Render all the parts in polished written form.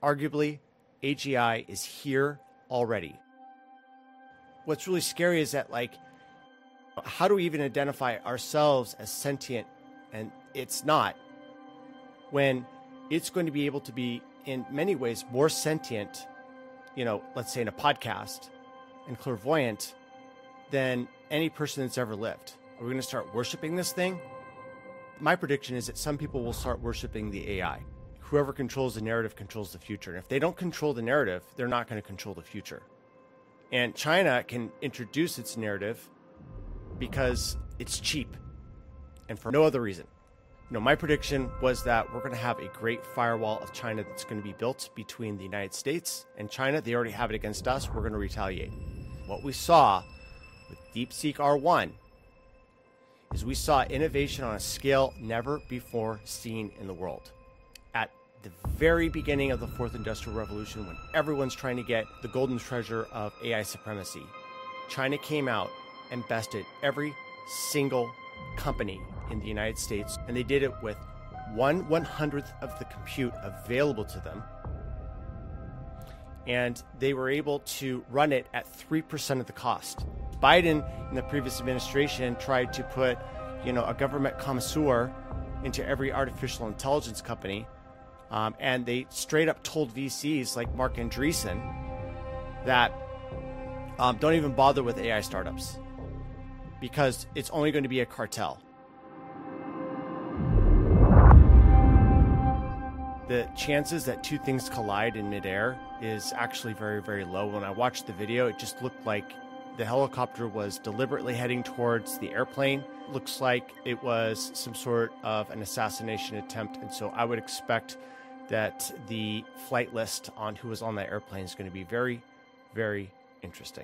arguably, AGI is here already. What's really scary is that, like, how do we even identify ourselves as sentient? And it's not, when it's going to be able to be, in many ways, more sentient, let's say in a podcast, and clairvoyant than any person that's ever lived. Are we going to start worshiping this thing? My prediction is that some people will start worshiping the AI. Whoever controls the narrative controls the future. And if they don't control the narrative, they're not going to control the future. And China can introduce its narrative because it's cheap and for no other reason. My prediction was that we're going to have a great firewall of China that's going to be built between the United States and China. They already have it against us. We're going to retaliate. What we saw with DeepSeek R1 is we saw innovation on a scale never before seen in the world. At the very beginning of the fourth industrial revolution, when everyone's trying to get the golden treasure of AI supremacy, China came out and bested every single company in the United States, and they did it with 1/100th of the compute available to them, and they were able to run it at 3% of the cost. Biden in the previous administration tried to put, a government connoisseur into every artificial intelligence company, and they straight up told VCs like Mark Andreessen that don't even bother with AI startups because it's only going to be a cartel. The chances that two things collide in midair is actually very, very low. When I watched the video, it just looked like the helicopter was deliberately heading towards the airplane. Looks like it was some sort of an assassination attempt. And so I would expect that the flight list on who was on that airplane is going to be very, very interesting.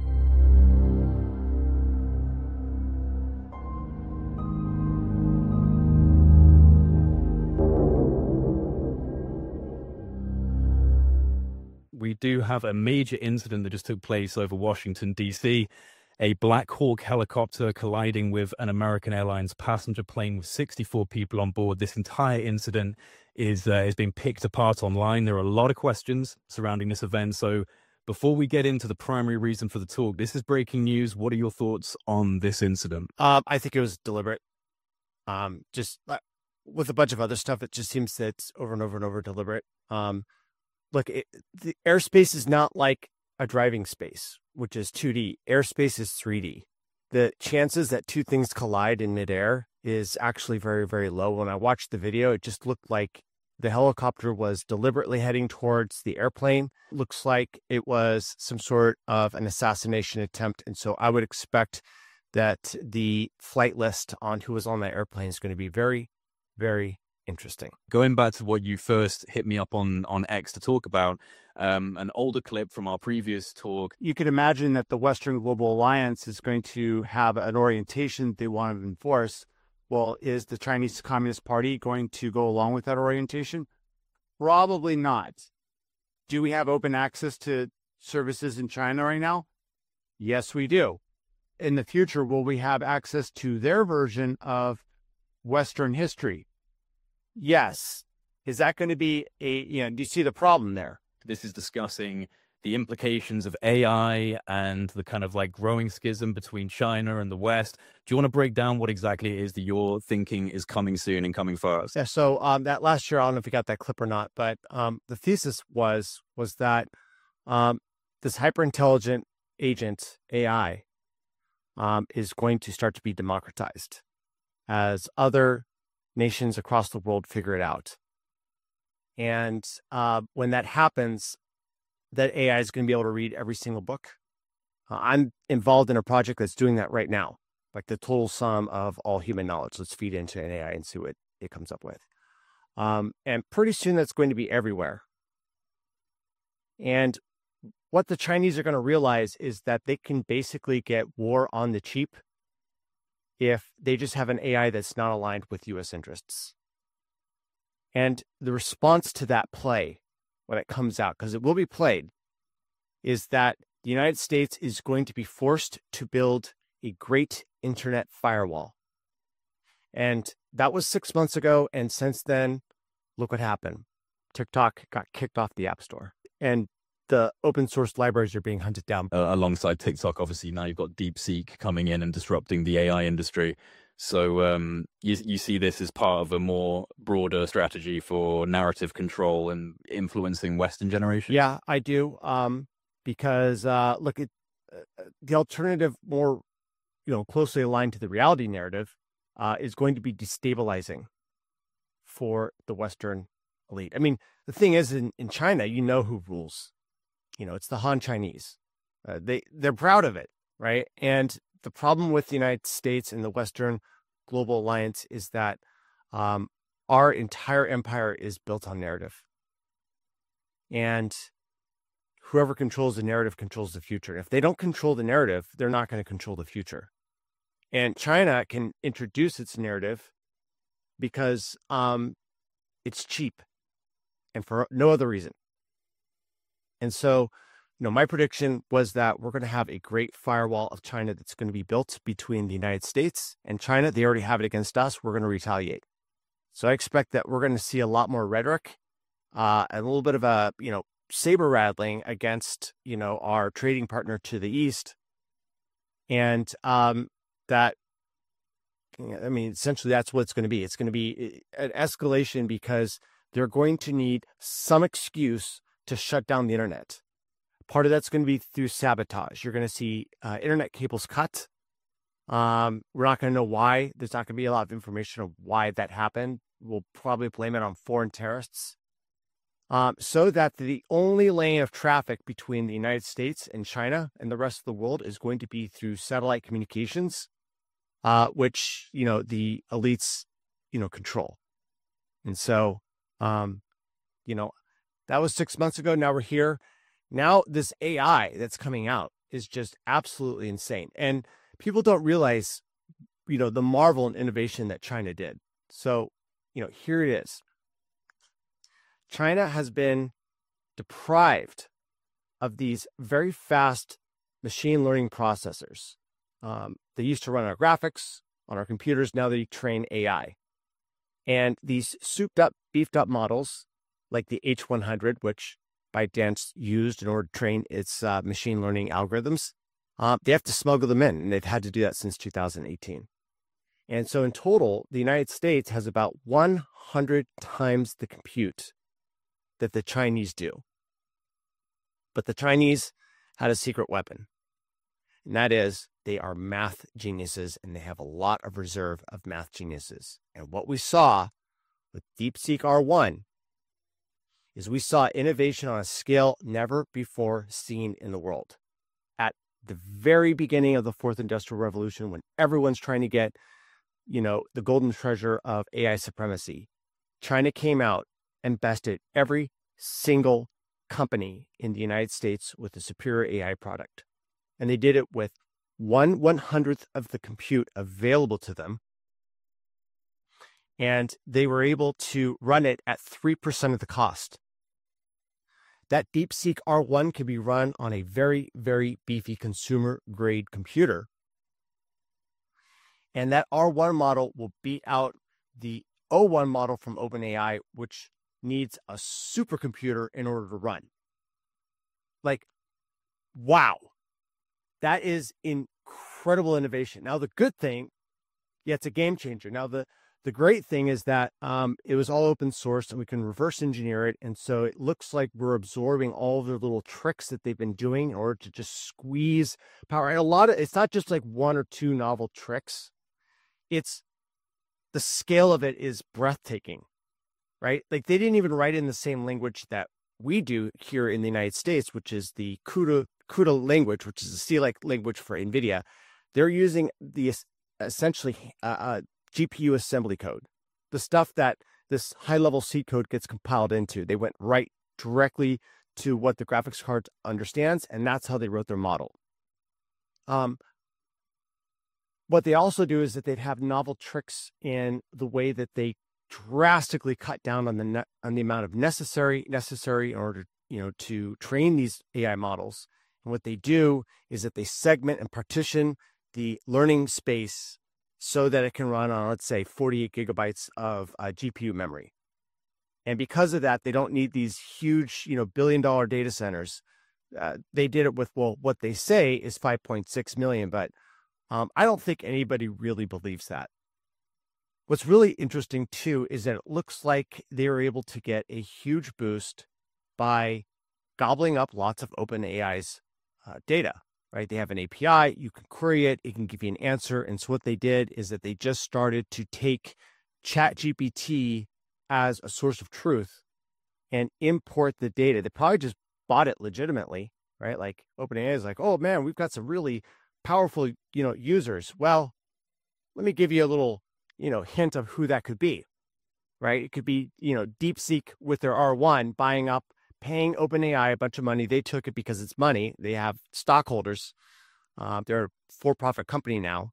We do have a major incident that just took place over Washington, D.C. A Black Hawk helicopter colliding with an American Airlines passenger plane with 64 people on board. This entire incident is being picked apart online. There are a lot of questions surrounding this event. So before we get into the primary reason for the talk, this is breaking news. What are your thoughts on this incident? I think it was deliberate. Just with a bunch of other stuff, it just seems that it's over and over and over deliberate. Look, the airspace is not like a driving space, which is 2D. Airspace is 3D. The chances that two things collide in midair is actually very, very low. When I watched the video, it just looked like the helicopter was deliberately heading towards the airplane. Looks like it was some sort of an assassination attempt. And so I would expect that the flight list on who was on that airplane is going to be very, very interesting. Going back to what you first hit me up on X to talk about, an older clip from our previous talk. You could imagine that the Western Global Alliance is going to have an orientation they want to enforce. Well, is the Chinese Communist Party going to go along with that orientation? Probably not. Do we have open access to services in China right now? Yes, we do. In the future, will we have access to their version of Western history? Yes. Is that going to be do you see the problem there? This is discussing the implications of AI and the kind of like growing schism between China and the West. Do you want to break down what exactly it is that you're thinking is coming soon and coming fast? Yeah. So that last year, I don't know if you got that clip or not, but the thesis was that this hyper-intelligent agent, AI, is going to start to be democratized as other nations across the world figure it out. And when that happens, that AI is going to be able to read every single book. I'm involved in a project that's doing that right now, like the total sum of all human knowledge. Let's feed into an AI and see what it comes up with. And pretty soon that's going to be everywhere. And what the Chinese are going to realize is that they can basically get war on the cheap if they just have an AI that's not aligned with U.S. interests. And the response to that play, when it comes out, because it will be played, is that the United States is going to be forced to build a great internet firewall. And that was 6 months ago. And since then, look what happened. TikTok got kicked off the App Store. And the open source libraries are being hunted down. Alongside TikTok, obviously, now you've got DeepSeek coming in and disrupting the AI industry. So you see this as part of a more broader strategy for narrative control and influencing Western generations? Yeah, I do. Because look, the alternative, more closely aligned to the reality narrative, is going to be destabilizing for the Western elite. I mean, the thing is, in China, who rules. It's the Han Chinese. They're proud of it, right? And the problem with the United States and the Western global alliance is that our entire empire is built on narrative. And whoever controls the narrative controls the future. If they don't control the narrative, they're not going to control the future. And China can introduce its narrative because it's cheap and for no other reason. And so, my prediction was that we're going to have a great firewall of China that's going to be built between the United States and China. They already have it against us. We're going to retaliate. So I expect that we're going to see a lot more rhetoric, a little bit of a, saber rattling against, our trading partner to the east. And essentially that's what it's going to be. It's going to be an escalation because they're going to need some excuse to shut down the internet. Part of that's going to be through sabotage. You're going to see internet cables cut. We're not going to know why. There's not going to be a lot of information of why that happened. We'll probably blame it on foreign terrorists. So that the only lane of traffic between the United States and China and the rest of the world is going to be through satellite communications, which, the elites, control. And so, that was 6 months ago. Now we're here. Now this AI that's coming out is just absolutely insane. And people don't realize, the marvel and innovation that China did. So, here it is. China has been deprived of these very fast machine learning processors. They used to run our graphics on our computers. Now they train AI. And these souped up, beefed up models like the H100, which ByteDance used in order to train its machine learning algorithms, they have to smuggle them in, and they've had to do that since 2018. And so in total, the United States has about 100 times the compute that the Chinese do. But the Chinese had a secret weapon, and that is they are math geniuses, and they have a lot of reserve of math geniuses. And what we saw with DeepSeek R1 is we saw innovation on a scale never before seen in the world. At the very beginning of the fourth industrial revolution, when everyone's trying to get, the golden treasure of AI supremacy, China came out and bested every single company in the United States with a superior AI product. And they did it with 1/100th of the compute available to them. And they were able to run it at 3% of the cost. That DeepSeek R1 can be run on a very, very beefy consumer-grade computer. And that R1 model will beat out the O1 model from OpenAI, which needs a supercomputer in order to run. Wow. That is incredible innovation. Now, the good thing, it's a game changer. Now, the great thing is that it was all open source and we can reverse engineer it. And so it looks like we're absorbing all of their little tricks that they've been doing in order to just squeeze power. And it's not just like one or two novel tricks. It's the scale of it is breathtaking, right? They didn't even write in the same language that we do here in the United States, which is the CUDA language, which is the C-like language for NVIDIA. They're using the essentially GPU assembly code, the stuff that this high-level C code gets compiled into. They went right directly to what the graphics card understands, and that's how they wrote their model. What they also do is that they have novel tricks in the way that they drastically cut down on the amount of necessary in order, to train these AI models. And what they do is that they segment and partition the learning space so that it can run on, let's say, 48 gigabytes of GPU memory. And because of that, they don't need these huge, billion-dollar data centers. They did it with, what they say is 5.6 million, but I don't think anybody really believes that. What's really interesting too is that it looks like they were able to get a huge boost by gobbling up lots of OpenAI's data, right? They have an API, you can query it, it can give you an answer. And so what they did is that they just started to take ChatGPT as a source of truth and import the data. They probably just bought it legitimately, right? Like OpenAI is like, oh man, we've got some really powerful, users. Well, let me give you a little, hint of who that could be, right? It could be, DeepSeek with their R1 paying OpenAI a bunch of money. They took it because it's money. They have stockholders. They're a for-profit company now.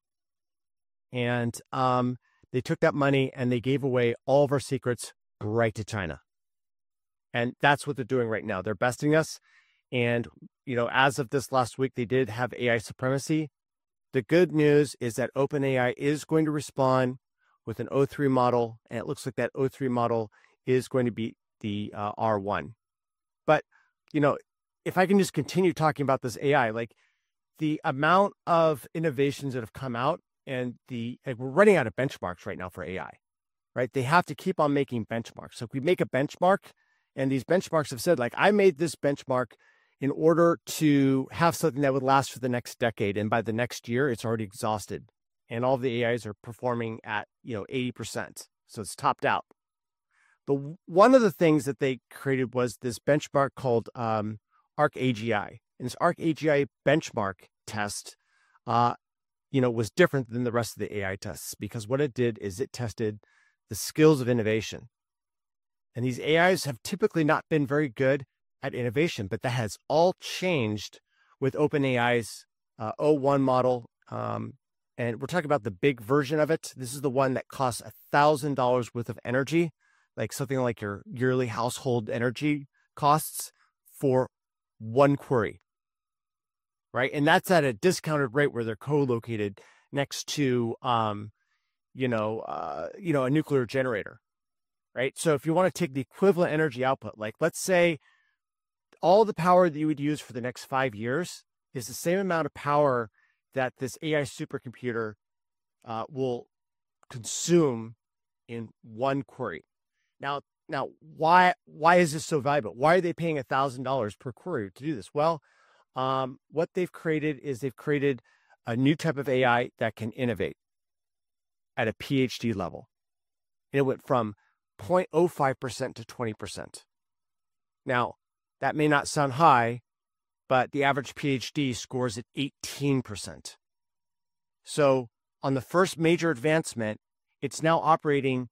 And they took that money and they gave away all of our secrets right to China. And that's what they're doing right now. They're besting us. And, as of this last week, they did have AI supremacy. The good news is that OpenAI is going to respond with an O3 model. And it looks like that O3 model is going to be the R1. But, if I can just continue talking about this AI, like the amount of innovations that have come out and we're running out of benchmarks right now for AI, right? They have to keep on making benchmarks. So if we make a benchmark, and these benchmarks have said, like, I made this benchmark in order to have something that would last for the next decade. And by the next year, it's already exhausted. And all the AIs are performing at, 80%. So it's topped out. But one of the things that they created was this benchmark called ArcAGI. And this ArcAGI benchmark test, was different than the rest of the AI tests, because what it did is it tested the skills of innovation. And these AIs have typically not been very good at innovation, but that has all changed with OpenAI's O1 model. And we're talking about the big version of it. This is the one that costs $1,000 worth of energy, like something like your yearly household energy costs for one query, right? And that's at a discounted rate where they're co-located next to, a nuclear generator. Right. So if you want to take the equivalent energy output, like let's say all the power that you would use for the next 5 years is the same amount of power that this AI supercomputer will consume in one query. Now, why is this so valuable? Why are they paying $1,000 per query to do this? Well, what they've created is they've created a new type of AI that can innovate at a PhD level. And it went from 0.05% to 20%. Now, that may not sound high, but the average PhD scores at 18%. So on the first major advancement, it's now operating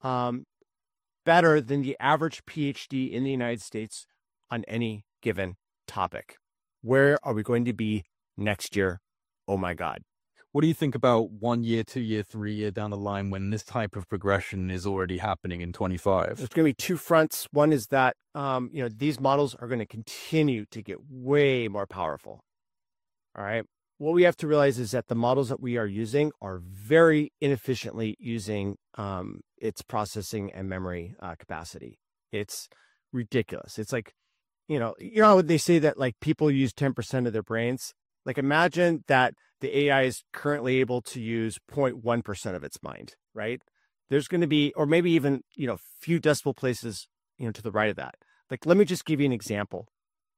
better than the average PhD in the United States on any given topic. Where are we going to be next year? Oh my God. What do you think about 1 year, 2 year, 3 year down the line when this type of progression is already happening in 25? There's going to be two fronts. One is that, these models are going to continue to get way more powerful. All right. What we have to realize is that the models that we are using are very inefficiently using its processing and memory capacity. It's ridiculous. It's like, how they say that like people use 10% of their brains. Like imagine that the AI is currently able to use 0.1% of its mind, right? There's going to be, or maybe even, few decimal places, to the right of that. Like, let me just give you an example.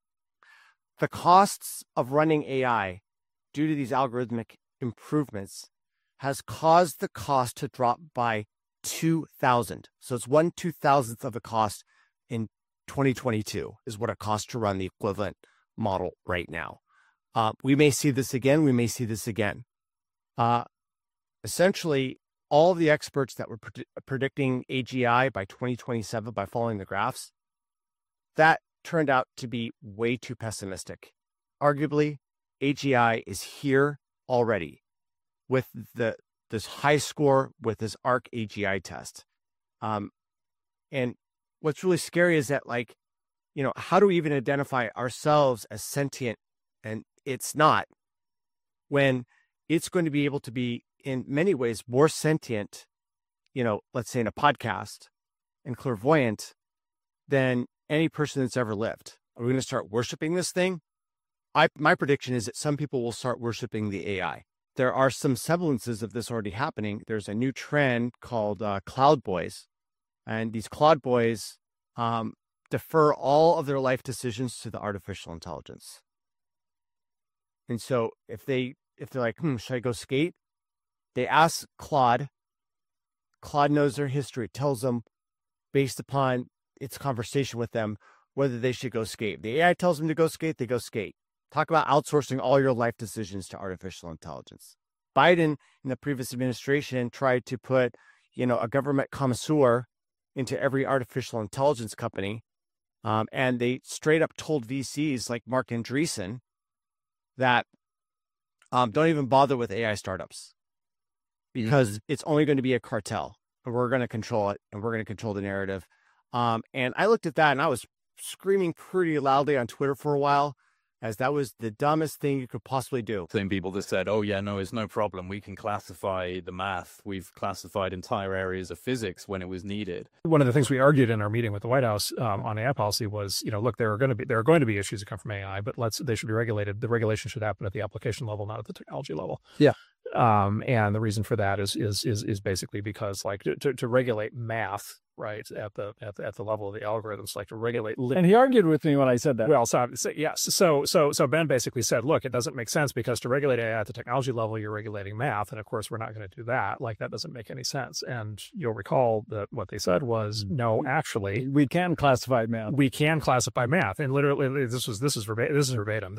The costs of running AI due to these algorithmic improvements has caused the cost to drop by 2,000. So it's 1/2000th of the cost in 2022 is what it costs to run the equivalent model right now. We may see this again. We may see this again. Essentially, all of the experts that were predicting AGI by 2027 by following the graphs, that turned out to be way too pessimistic. Arguably, AGI is here already with this high score with this ArcAGI test. And what's really scary is that, like, how do we even identify ourselves as sentient? And it's not, when it's going to be able to be in many ways more sentient, let's say in a podcast, and clairvoyant than any person that's ever lived. Are we going to start worshiping this thing? My prediction is that some people will start worshiping the AI. There are some semblances of this already happening. There's a new trend called Cloud Boys, and these Cloud Boys defer all of their life decisions to the artificial intelligence. And so if they're like, should I go skate? They ask Claude. Claude knows their history. It tells them based upon its conversation with them whether they should go skate. The AI tells them to go skate, they go skate. Talk about outsourcing all your life decisions to artificial intelligence. Biden in the previous administration tried to put, a government connoisseur into every artificial intelligence company. And they straight up told VCs like Mark Andreessen that don't even bother with AI startups because it's only going to be a cartel and we're going to control it and we're going to control the narrative. And I looked at that and I was screaming pretty loudly on Twitter for a while, as that was the dumbest thing you could possibly do. Same people that said, oh yeah, no, it's no problem. We can classify the math. We've classified entire areas of physics when it was needed. One of the things we argued in our meeting with the White House on AI policy was, look, there are going to be issues that come from AI, but they should be regulated. The regulation should happen at the application level, not at the technology level. Yeah. And the reason for that is basically because like to regulate math, right, at the level of the algorithms, like to regulate. And he argued with me when I said that. Well, yes. So Ben basically said, look, it doesn't make sense because to regulate AI at the technology level, you're regulating math, and of course we're not going to do that. Like that doesn't make any sense. And you'll recall that what they said was, no, actually, we can classify math. We can classify math, and literally, this is verbatim.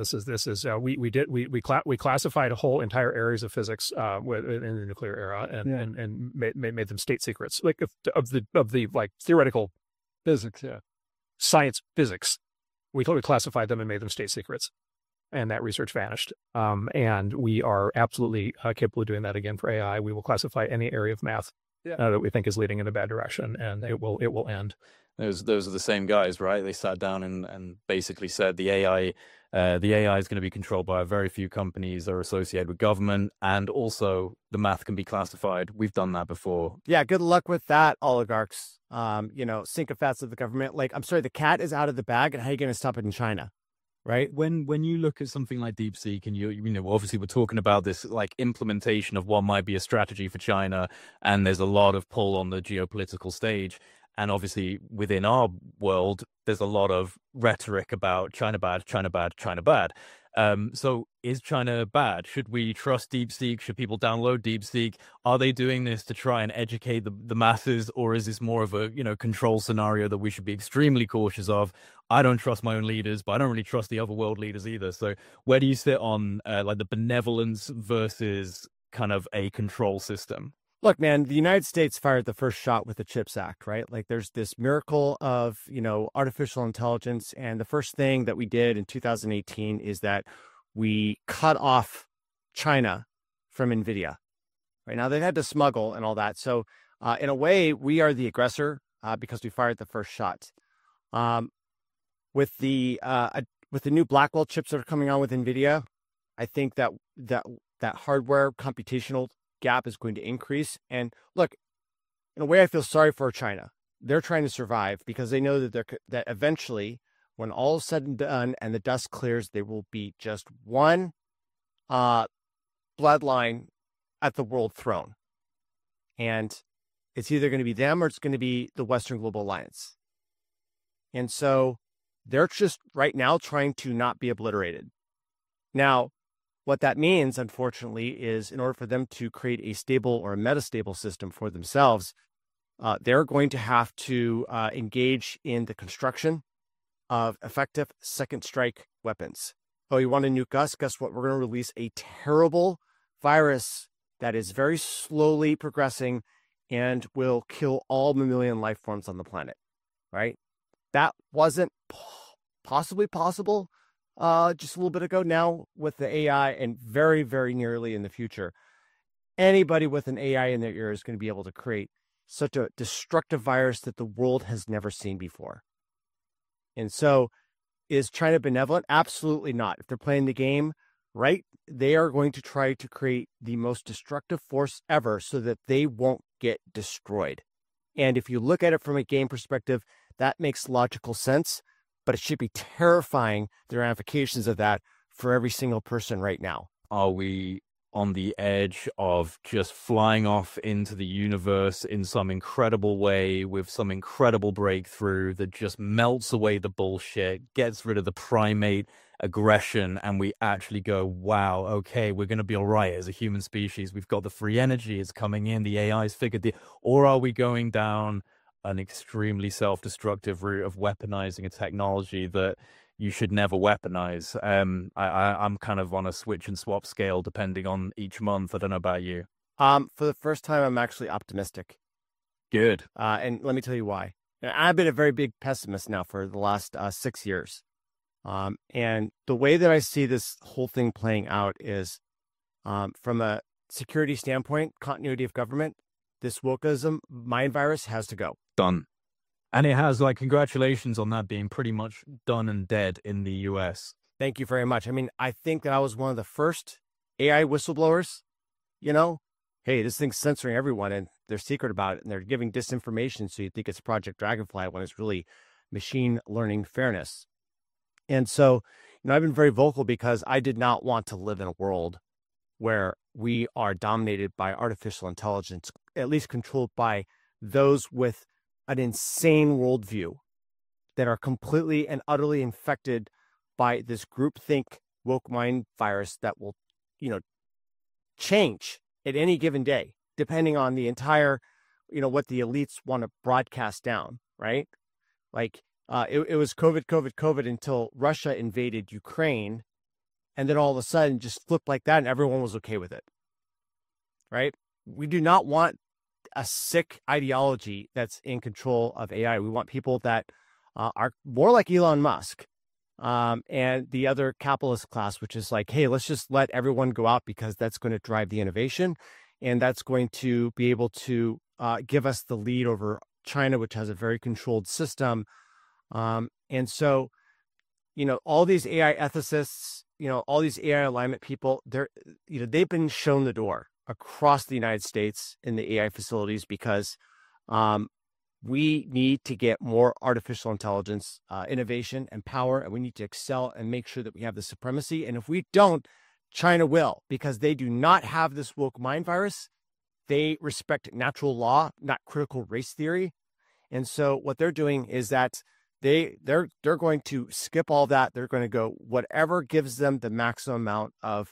We classified whole entire areas of physics in the nuclear era, and made them state secrets, like of the like theoretical physics, yeah, science physics. We classified them and made them state secrets, and that research vanished. And we are absolutely capable of doing that again for AI. We will classify any area of math that we think is leading in a bad direction, and it will end. Those are the same guys, right? They sat down and basically said the AI is going to be controlled by a very few companies that are associated with government, and also the math can be classified. We've done that before. Yeah, good luck with that, oligarchs. Sycophants of the government. Like, I'm sorry, the cat is out of the bag, and how are you going to stop it in China? Right? When you look at something like DeepSeek, and you obviously we're talking about this like implementation of what might be a strategy for China, and there's a lot of pull on the geopolitical stage. And obviously, within our world, there's a lot of rhetoric about China bad, China bad, China bad. So is China bad? Should we trust DeepSeek? Should people download DeepSeek? Are they doing this to try and educate the masses? Or is this more of a control scenario that we should be extremely cautious of? I don't trust my own leaders, but I don't really trust the other world leaders either. So where do you sit on like the benevolence versus kind of a control system? Look, man, the United States fired the first shot with the CHIPS Act, right? Like there's this miracle of, artificial intelligence. And the first thing that we did in 2018 is that we cut off China from NVIDIA. Right now, they've had to smuggle and all that. So in a way, we are the aggressor because we fired the first shot. With the new Blackwell chips that are coming on with NVIDIA, I think that hardware computational gap is going to increase. And look, in a way, I feel sorry for China. They're trying to survive because they know that eventually, when all is said and done and the dust clears, there will be just one bloodline at the world throne. And it's either going to be them or it's going to be the Western Global Alliance. And so they're just right now trying to not be obliterated. Now, what that means, unfortunately, is in order for them to create a stable or a metastable system for themselves, they're going to have to engage in the construction of effective second strike weapons. Oh, you want to nuke us? Guess what? We're going to release a terrible virus that is very slowly progressing and will kill all mammalian life forms on the planet, right? That wasn't possibly possible just a little bit ago. Now with the AI, and very, very nearly in the future, anybody with an AI in their ear is going to be able to create such a destructive virus that the world has never seen before. And so is China benevolent? Absolutely not. If they're playing the game right, they are going to try to create the most destructive force ever so that they won't get destroyed. And if you look at it from a game perspective, That makes logical sense, but it should be terrifying, the ramifications of that for every single person right now. Are we on the edge of just flying off into the universe in some incredible way with some incredible breakthrough that just melts away the bullshit, gets rid of the primate aggression, and we actually go, wow, okay, we're going to be all right as a human species. We've got the free energy, it's coming in, the AI's figured the, or are we going down an extremely self-destructive route of weaponizing a technology that you should never weaponize? I'm kind of on a switch and swap scale depending on each month. I don't know about you. For the first time, I'm actually optimistic. Good. And let me tell you why. I've been a very big pessimist now for the last 6 years. And the way that I see this whole thing playing out is from a security standpoint, continuity of government, this wokeism, mind virus has to go. Done. And it has, like, congratulations on that being pretty much done and dead in the US. Thank you very much. I mean, I think that I was one of the first AI whistleblowers, you know, hey, this thing's censoring everyone and they're secret about it and they're giving disinformation. So you think it's Project Dragonfly when it's really machine learning fairness. And so, you know, I've been very vocal because I did not want to live in a world where we are dominated by artificial intelligence, at least controlled by those with an insane worldview that are completely and utterly infected by this groupthink woke mind virus that will, you know, change at any given day, depending on the entire, you know, what the elites want to broadcast down, right? Like it was COVID until Russia invaded Ukraine. And then all of a sudden just flipped like that and everyone was okay with it, right? We do not want a sick ideology that's in control of AI. We want people that are more like Elon Musk and the other capitalist class, which is like, hey, let's just let everyone go out because that's going to drive the innovation. And that's going to be able to give us the lead over China, which has a very controlled system. And so, you know, all these AI ethicists, you know, all these AI alignment people, they've been shown the door across the United States in the AI facilities because we need to get more artificial intelligence innovation and power, and we need to excel and make sure that we have the supremacy. And if we don't, China will, because they do not have this woke mind virus. They respect natural law, not critical race theory. And so what they're doing is that they're going to skip all that. They're going to go whatever gives them the maximum amount of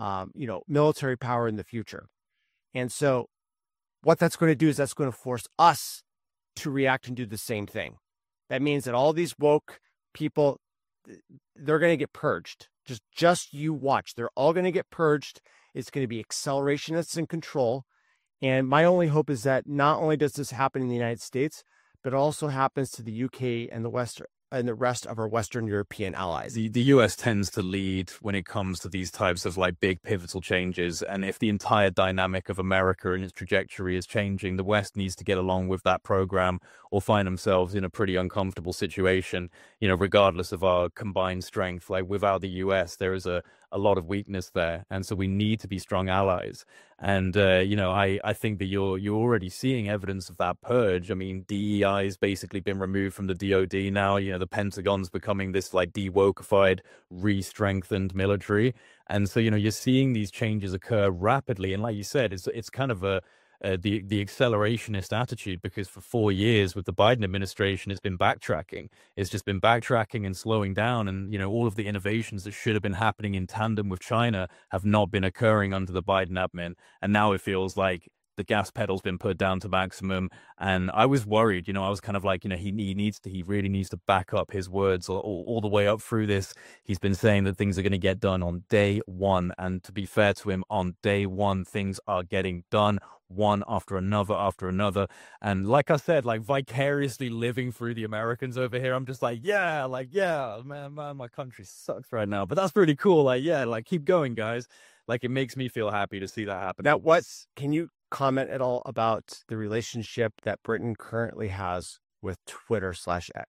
military power in the future. And so what that's going to do is that's going to force us to react and do the same thing. That means that all these woke people, they're going to get purged. Just you watch. They're all going to get purged. It's going to be accelerationists in control. And my only hope is that not only does this happen in the United States, but it also happens to the UK and the West and the rest of our Western European allies. The US tends to lead when it comes to these types of like big pivotal changes. And if the entire dynamic of America and its trajectory is changing, the West needs to get along with that program or find themselves in a pretty uncomfortable situation, you know, regardless of our combined strength. Like without the US, there is a lot of weakness there. And so we need to be strong allies. And, I think that you're already seeing evidence of that purge. I mean, DEI has basically been removed from the DOD now. You know, the Pentagon's becoming this like de-wokified, re-strengthened military. And so, you know, you're seeing these changes occur rapidly. And like you said, it's kind of the accelerationist attitude, because for 4 years with the Biden administration, it's been backtracking. It's just been backtracking and slowing down. And, you know, all of the innovations that should have been happening in tandem with China have not been occurring under the Biden admin. And now it feels like the gas pedal's been put down to maximum. And I was worried, you know, I was kind of like, you know, he really needs to back up his words all the way up through this. He's been saying that things are going to get done on day one. And to be fair to him, on day one, things are getting done, one after another. And like I said, like vicariously living through the Americans over here, I'm just like, yeah, man, my country sucks right now. But that's pretty cool. Like, yeah, like keep going, guys. Like it makes me feel happy to see that happen. Now, can you comment at all about the relationship that Britain currently has with Twitter/X?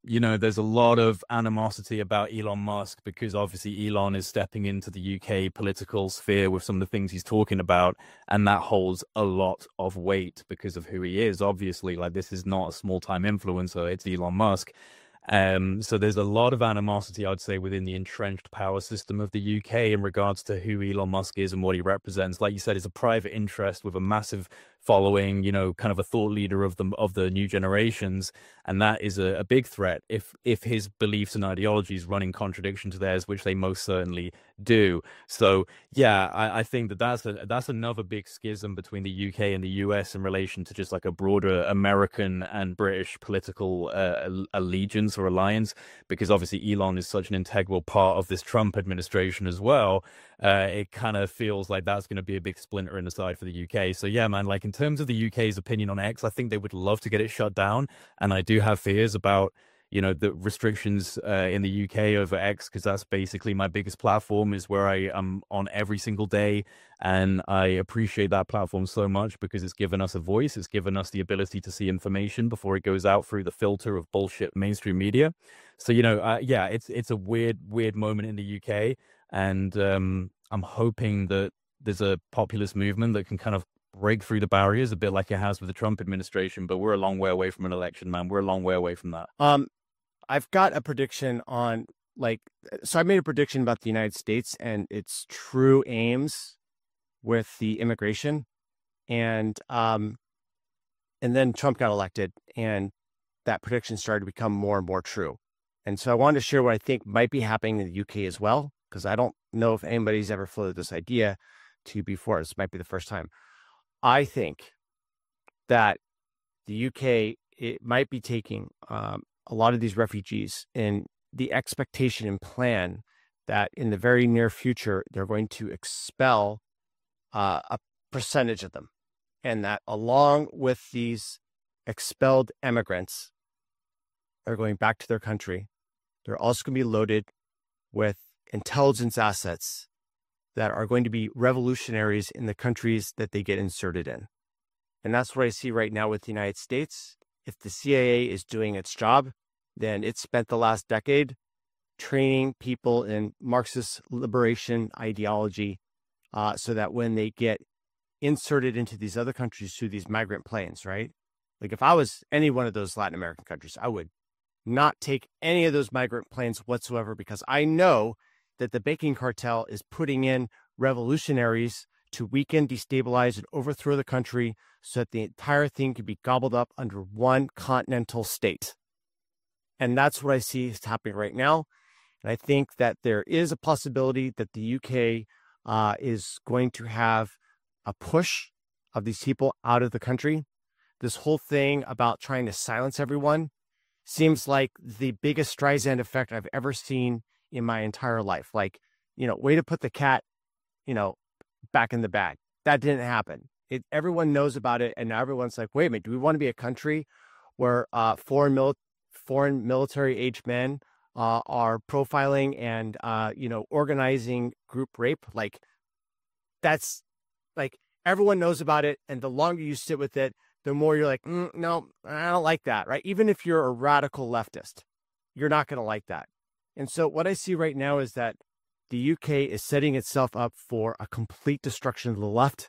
you know, there's a lot of animosity about Elon Musk because obviously Elon is stepping into the UK political sphere with some of the things he's talking about. And that holds a lot of weight because of who he is. Obviously, like, this is not a small time influencer. It's Elon Musk. So there's a lot of animosity, I'd say, within the entrenched power system of the UK in regards to who Elon Musk is and what he represents. Like you said, it's a private interest with a massive following, you know, kind of a thought leader of the new generations, and that is a big threat if his beliefs and ideologies run in contradiction to theirs, which they most certainly do. So yeah, I think that's another big schism between the UK and the US in relation to just like a broader American and British political allegiance or alliance, because obviously Elon is such an integral part of this Trump administration as well. It kind of feels like that's going to be a big splinter in the side for the UK. So yeah, man, like in terms of the UK's opinion on X, I think they would love to get it shut down. And I do have fears about, you know, the restrictions in the UK over X, because that's basically my biggest platform, is where I am on every single day. And I appreciate that platform so much because it's given us a voice. It's given us the ability to see information before it goes out through the filter of bullshit mainstream media. So, you know, yeah, it's a weird moment in the UK. And I'm hoping that there's a populist movement that can kind of break through the barriers a bit like it has with the Trump administration. But we're a long way away from an election, man. We're a long way away from that. I've got a prediction on, like, so I made a prediction about the United States and its true aims with the immigration, and then Trump got elected, and that prediction started to become more and more true. And so I wanted to share what I think might be happening in the UK as well, because I don't know if anybody's ever floated this idea to you before. This might be the first time. I think that the UK, it might be taking a lot of these refugees in the expectation and plan that in the very near future, they're going to expel a percentage of them. And that along with these expelled immigrants are going back to their country, they're also going to be loaded with intelligence assets that are going to be revolutionaries in the countries that they get inserted in. And that's what I see right now with the United States. If the CIA is doing its job, then it spent the last decade training people in Marxist liberation ideology so that when they get inserted into these other countries through these migrant planes, right? Like if I was any one of those Latin American countries, I would not take any of those migrant planes whatsoever, because I know that the banking cartel is putting in revolutionaries to weaken, destabilize, and overthrow the country so that the entire thing can be gobbled up under one continental state. And that's what I see is happening right now. And I think that there is a possibility that the UK is going to have a push of these people out of the country. This whole thing about trying to silence everyone seems like the biggest Streisand effect I've ever seen in my entire life. Like, you know, way to put the cat, you know, back in the bag. That didn't happen. Everyone knows about it. And now everyone's like, wait a minute, do we want to be a country where foreign military aged men are profiling and, you know, organizing group rape? Like, that's like, everyone knows about it. And the longer you sit with it, the more you're like, no, I don't like that, right? Even if you're a radical leftist, you're not going to like that. And so what I see right now is that the UK is setting itself up for a complete destruction of the left.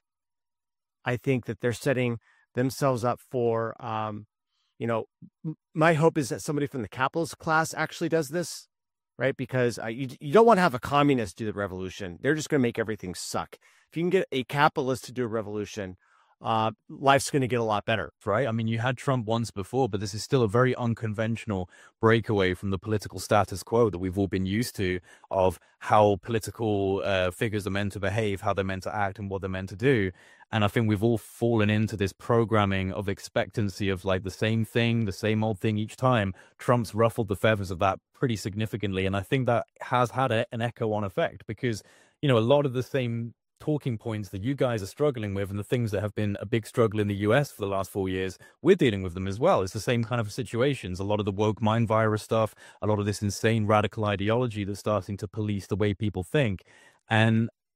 I think that they're setting themselves up for, you know, my hope is that somebody from the capitalist class actually does this, right? Because you don't want to have a communist do the revolution. They're just going to make everything suck. If you can get a capitalist to do a revolution, life's going to get a lot better. Right? I mean, you had Trump once before, but this is still a very unconventional breakaway from the political status quo that we've all been used to, of how political figures are meant to behave, how they're meant to act, and what they're meant to do. And I think we've all fallen into this programming of expectancy of like the same thing, the same old thing each time. Trump's ruffled the feathers of that pretty significantly. And I think that has had an echo-on effect because, you know, a lot of the same talking points that you guys are struggling with and the things that have been a big struggle in the US for the last 4 years, we're dealing with them as well. It's the same kind of situations. A lot of the woke mind virus stuff, a lot of this insane radical ideology that's starting to police the way people think. And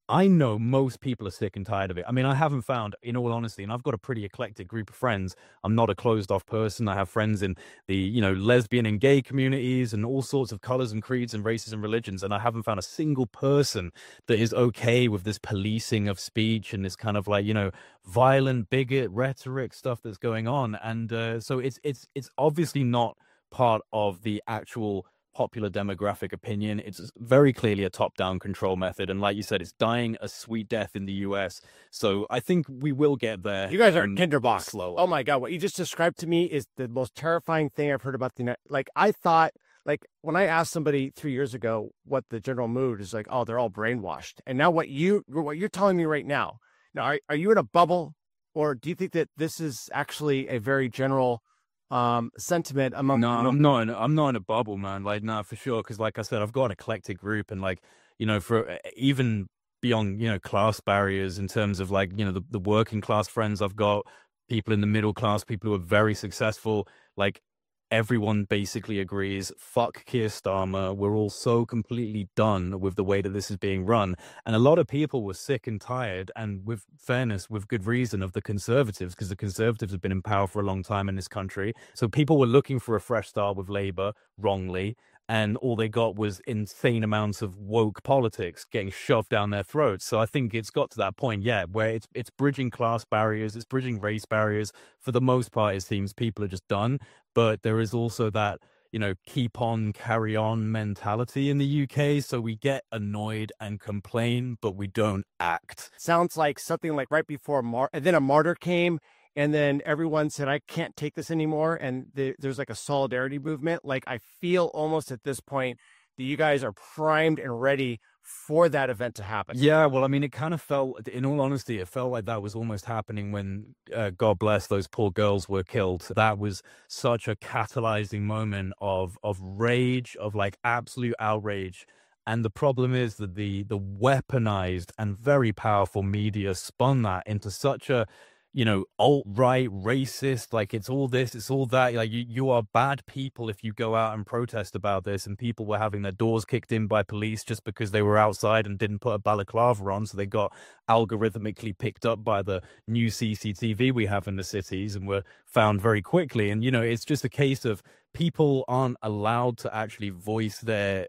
I know most people are sick and tired of it. I mean, I haven't found, in all honesty, and I've got a pretty eclectic group of friends. I'm not a closed off person. I have friends in the, lesbian and gay communities and all sorts of colors and creeds and races and religions. And I haven't found a single person that is okay with this policing of speech and this kind of like, violent bigot rhetoric stuff that's going on. And so it's obviously not part of the actual popular demographic opinion. It's very clearly a top-down control method, and like you said, it's dying a sweet death in the US. So I think we will get there. You guys are tinderbox. Slower. Oh my God, what you just described to me is the most terrifying thing I've heard about the United. Like, I thought, like, when I asked somebody 3 years ago what the general mood is, like, oh, they're all brainwashed. And now what you're telling me right now, are you in a bubble, or do you think that this is actually a very general sentiment among? No, I'm not in a bubble, man. Like, no, for sure. Because like I said, I've got an eclectic group, and like, for even beyond, class barriers in terms of like, the working class friends I've got, people in the middle class, people who are very successful, like everyone basically agrees, fuck Keir Starmer. We're all so completely done with the way that this is being run. And a lot of people were sick and tired, and with fairness, with good reason, of the Conservatives, because the Conservatives have been in power for a long time in this country. So people were looking for a fresh start with Labour, wrongly. And all they got was insane amounts of woke politics getting shoved down their throats. So I think it's got to that point, where it's bridging class barriers, it's bridging race barriers. For the most part, it seems people are just done. But there is also that, keep on, carry on mentality in the UK. So we get annoyed and complain, but we don't act. Sounds like something like right before and then a martyr came. And then everyone said, I can't take this anymore. And there's like a solidarity movement. Like, I feel almost at this point that you guys are primed and ready for that event to happen. Yeah, well, I mean, it kind of felt, in all honesty, it felt like that was almost happening when, God bless, those poor girls were killed. That was such a catalyzing moment of rage, of like absolute outrage. And the problem is that the weaponized and very powerful media spun that into such a, alt-right, racist, like it's all this, it's all that. Like you are bad people if you go out and protest about this. And people were having their doors kicked in by police just because they were outside and didn't put a balaclava on. So they got algorithmically picked up by the new CCTV we have in the cities and were found very quickly. And, it's just a case of people aren't allowed to actually voice their,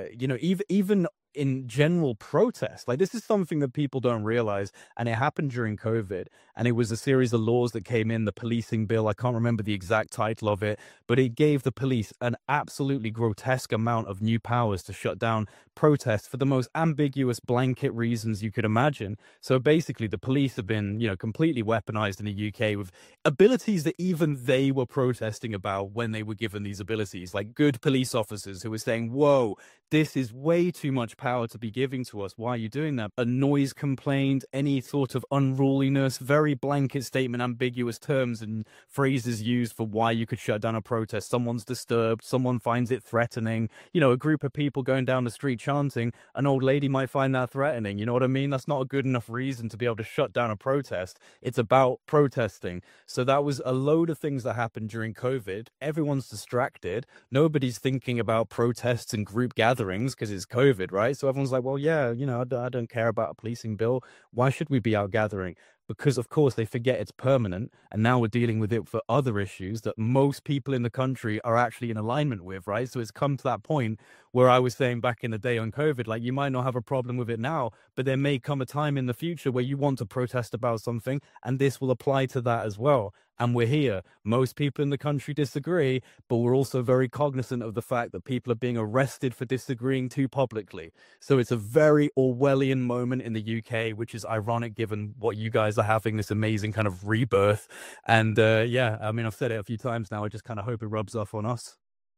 even in general protest. Like, this is something that people don't realize, and it happened during COVID, and it was a series of laws that came in, the policing bill. I can't remember the exact title of it, but it gave the police an absolutely grotesque amount of new powers to shut down protests for the most ambiguous blanket reasons you could imagine. So basically the police have been, completely weaponized in the UK with abilities that even they were protesting about when they were given these abilities, like good police officers who were saying, whoa, this is way too much power to be giving to us. Why are you doing that? A noise complaint, any sort of unruliness, very blanket statement, ambiguous terms and phrases used for why you could shut down a protest. Someone's disturbed, someone finds it threatening. A group of people going down the street chanting, an old lady might find that threatening. You know what I mean? That's not a good enough reason to be able to shut down a protest. It's about protesting. So that was a load of things that happened during COVID. Everyone's distracted. Nobody's thinking about protests and group gatherings because it's COVID, right? So everyone's like, well, yeah, I don't care about a policing bill. Why should we be out gathering? Because, of course, they forget it's permanent. And now we're dealing with it for other issues that most people in the country are actually in alignment with, right? So it's come to that point where I was saying back in the day on COVID, like, you might not have a problem with it now, but there may come a time in the future where you want to protest about something, and this will apply to that as well. And we're here. Most people in the country disagree, but we're also very cognizant of the fact that people are being arrested for disagreeing too publicly. So it's a very Orwellian moment in the UK, which is ironic given what you guys are having, this amazing kind of rebirth. And I've said it a few times now. I just kind of hope it rubs off on us.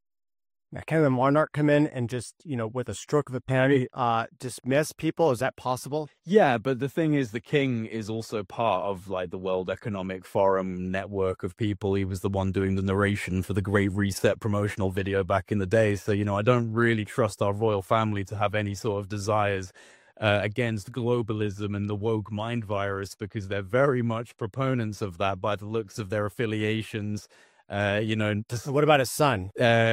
Now, can the monarch come in and just, with a stroke of a pen, dismiss people? Is that possible? Yeah, but the thing is, the king is also part of like the World Economic Forum network of people. He was the one doing the narration for the Great Reset promotional video back in the day. So, I don't really trust our royal family to have any sort of desires against globalism and the woke mind virus, because they're very much proponents of that by the looks of their affiliations Just What about his son?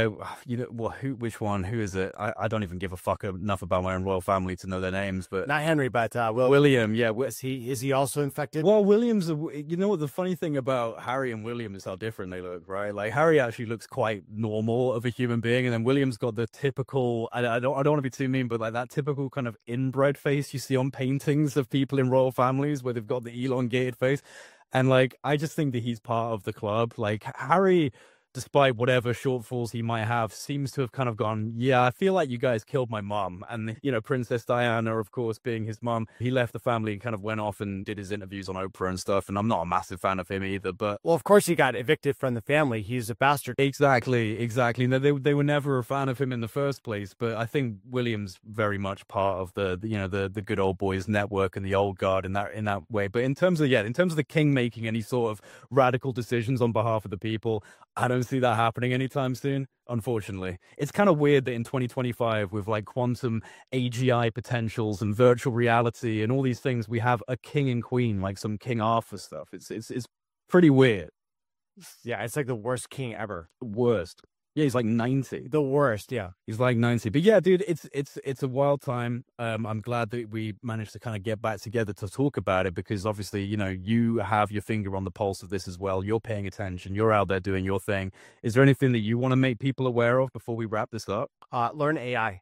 which one? Who is it? I don't even give a fuck enough about my own royal family to know their names, but Not Henry, but William. Yeah. Is he also infected? Well, William's, you know what the funny thing about Harry and William is how different they look, right? Like Harry actually looks quite normal of a human being, and then William's got the typical, I don't want to be too mean, but like that typical kind of inbred face you see on paintings of people in royal families where they've got the elongated face. And like, I just think that he's part of the club. Like Harry, despite whatever shortfalls he might have, seems to have kind of gone, yeah, I feel like you guys killed my mom. And, Princess Diana, of course, being his mom, he left the family and kind of went off and did his interviews on Oprah and stuff. And I'm not a massive fan of him either, but... Well, of course he got evicted from the family. He's a bastard. Exactly. No, they were never a fan of him in the first place, but I think William's very much part of the good old boys network and the old guard in that way. But in terms of the king making any sort of radical decisions on behalf of the people, I don't see that happening anytime soon, unfortunately. It's kind of weird that in 2025, with like quantum AGI potentials and virtual reality and all these things, we have a king and queen, like some King Arthur stuff. It's pretty weird. Yeah, it's like the worst king ever. Worst. Yeah, he's like 90. The worst, yeah. He's like 90. But yeah, dude, it's a wild time. I'm glad that we managed to kind of get back together to talk about it because obviously, you have your finger on the pulse of this as well. You're paying attention. You're out there doing your thing. Is there anything that you want to make people aware of before we wrap this up? Learn AI.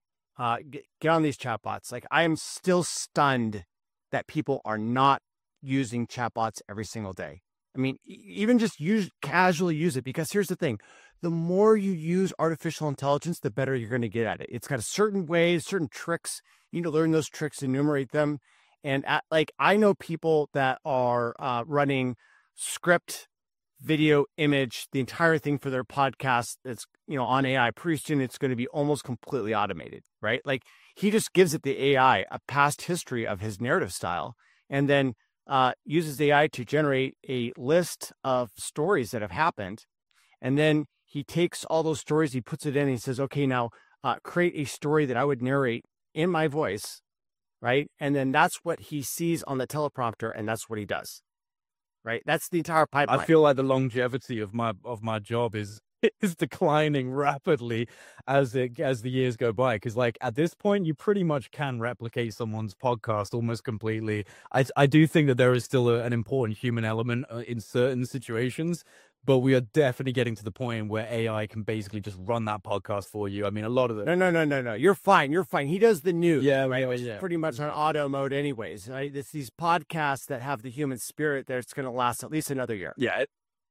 Get on these chatbots. Like, I am still stunned that people are not using chatbots every single day. I mean, even just casually use it, because here's the thing. The more you use artificial intelligence, the better you're going to get at it. It's got a certain ways, certain tricks. You need to learn those tricks, enumerate them. And I know people that are running script, video, image, the entire thing for their podcast that's, on AI. Pretty soon it's going to be almost completely automated, right? Like he just gives it the AI a past history of his narrative style and then uses AI to generate a list of stories that have happened. And then he takes all those stories, he puts it in, and he says, okay, now create a story that I would narrate in my voice, right? And then that's what he sees on the teleprompter, and that's what he does, right? That's the entire pipeline. I feel like the longevity of my job is declining rapidly as the years go by, because like at this point you pretty much can replicate someone's podcast almost completely. I do think that there is still an important human element in certain situations, but we are definitely getting to the point where AI can basically just run that podcast for you. I mean, a lot of the... No. You're fine. He does the news. Yeah, right? Right, yeah. Pretty much on auto mode anyways. Right? It's these podcasts that have the human spirit that's going to last at least another year. Yeah.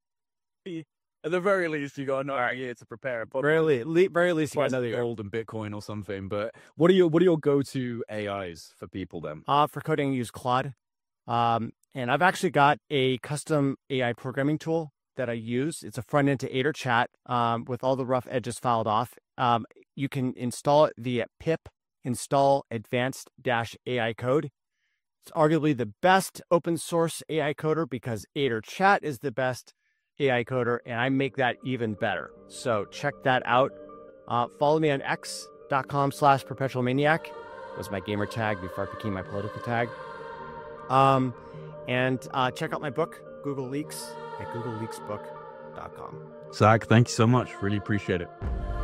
At the very least, you got another year to prepare. Very least, you got another year. Gold and Bitcoin or something. But what are your go-to AIs for people then? For coding, I use Claude. And I've actually got a custom AI programming tool that I use. It's a front end to Aider Chat with all the rough edges filed off. You can install it via pip install advanced-AI code. It's arguably the best open source AI coder because Aider Chat is the best AI coder, and I make that even better. So check that out. Follow me on x.com/perpetualmaniac. Was my gamer tag before it became my political tag. And check out my book, Google Leaks, at googleleaksbook.com. Zach, thank you so much. Really appreciate it.